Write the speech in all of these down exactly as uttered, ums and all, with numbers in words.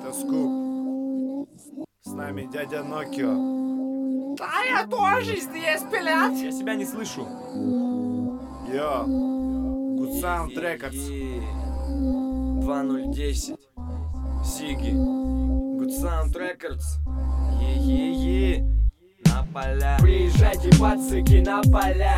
Это Скуп. С нами дядя Нокио. Да, я тоже здесь, блядь. Я себя не слышу. Йо. Good Sound Records. два ноль десять. Сиги. Good Sound Records. Е-е-е. На поля. Приезжайте, пацаки, на поля.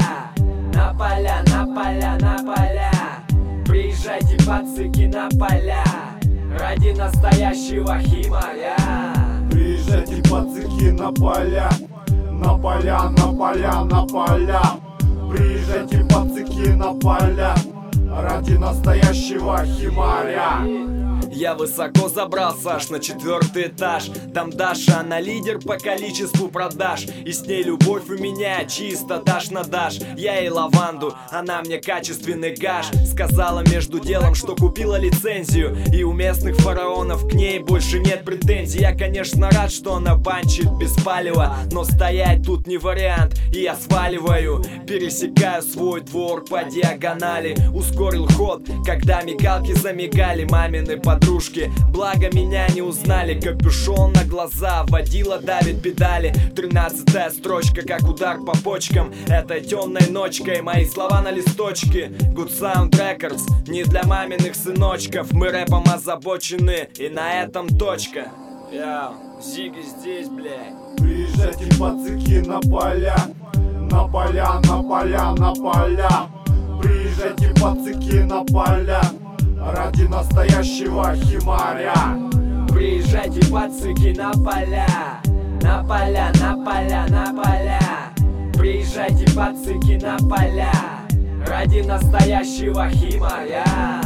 На поля, на поля, на поля. Приезжайте, пацаки, на поля. Ради настоящего химаря. Приезжайте, пацаки, на поля. На поля, на поля, на поля. Приезжайте, пацаки, на поля. Ради настоящего химаря. Я высоко забрался аж на четвертый этаж. Там Даша, она лидер по количеству продаж. И с ней любовь у меня чисто дашь на дашь. Я ей лаванду, она мне качественный гаш. Сказала между делом, что купила лицензию. И у местных фараонов к ней больше нет претензий. Я, конечно, рад, что она банчит без палева, но стоять тут не вариант, и я сваливаю. Пересекаю свой двор по диагонали. Ускорил ход, когда мигалки замигали. Мамины подружки, благо меня не узнали. Капюшон на глаза, водила давит педали. Тринадцатая строчка, как удар по почкам. Этой темной ночкой мои слова на листочке. Good Sound Records, не для маминых сыночков. Мы рэпом озабочены, и на этом точка. Яу, Зиги здесь, блядь. Приезжайте, пацаки, на поля. На поля, на поля, на поля. Приезжайте, пацаки, на поля. Ради настоящего химаря. Приезжайте, пацаки, на поля. На поля, на поля, на поля. Приезжайте, пацаки, на поля. Ради настоящего химаря.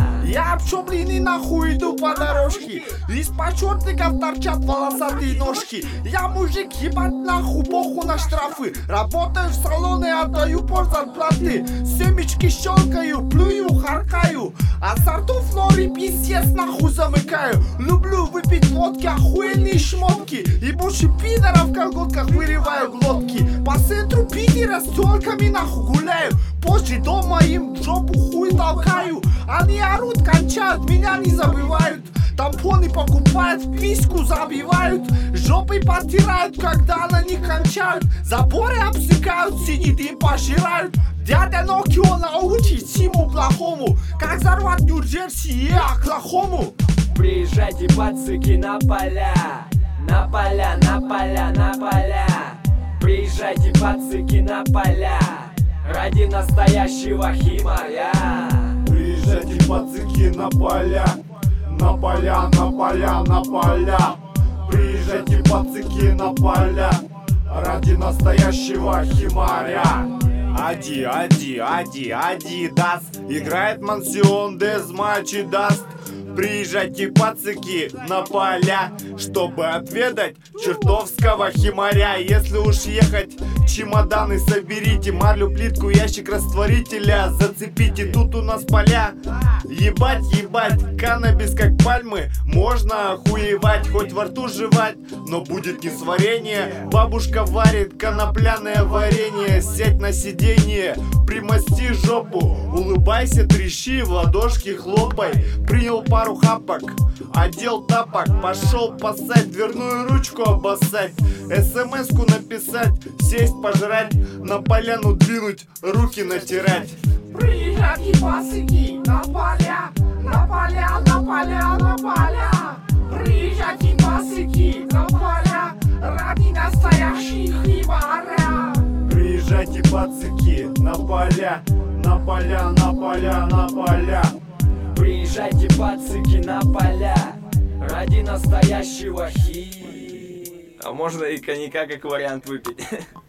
Я пчелиный нахуй иду по дорожке. Из-под чертиков торчат волосатые ножки. Я мужик, ебать нахуй, похуй на штрафы. Работаю в салоне, отдаю пол зарплаты. Семечки щелкаю, плюю, харкаю. А сортов нори пиздец нахуй замыкаю. Люблю выпить водки, охуенные шмотки. И больше пидоров в колготках вырываю глотки. По центру пидора с тёлками нахуй гуляю. Позже дома им в жопу хуй толкаю. Они орут, кончают, меня не забывают. Тампоны покупают, письку забивают. Жопы потирают, когда на них кончают. Заборы обсыкают, синий дым пожирают. Дядя Нокио научит всему плохому. Как взорвать Нью-Джерси и Оклахому. Приезжайте, пацаки, на поля. На поля, на поля, на поля. Приезжайте, пацаки, на поля. Ради настоящего химаря. Приезжайте, пацаки, на поля. На поля, на поля, на поля. Приезжайте, пацаки, на поля. Ради настоящего химаря. Ади, ади, ади, ади, даст. Играет Мансион, Дезмачи даст. Приезжайте, пацаки, на поля, чтобы отведать чертовского химаря. Если уж ехать, чемоданы соберите, марлю, плитку, ящик растворителя зацепите. Тут у нас поля, ебать, ебать, каннабис как пальмы. Можно охуевать, хоть во рту жевать, но будет несварение. Бабушка варит конопляное варенье. Сядь на сиденье, примости жопу, улыбайся, трещи, в ладошки хлопай. Принял пару хапок, одел тапок, пошел поссать, дверную ручку обоссать, смс-ку написать, сесть пожрать, на поляну двинуть, руки натирать. Приезжайте, пацаки, на поля. На поля, на поля, на поля. Приезжайте, пацаки, на поля. Ради настоящих химаря. Приезжайте, пацаки, на поля. На поля, на поля, на поля. Приезжайте, пацаки, на поля. Ради настоящего хи. А можно и коньяка как вариант выпить.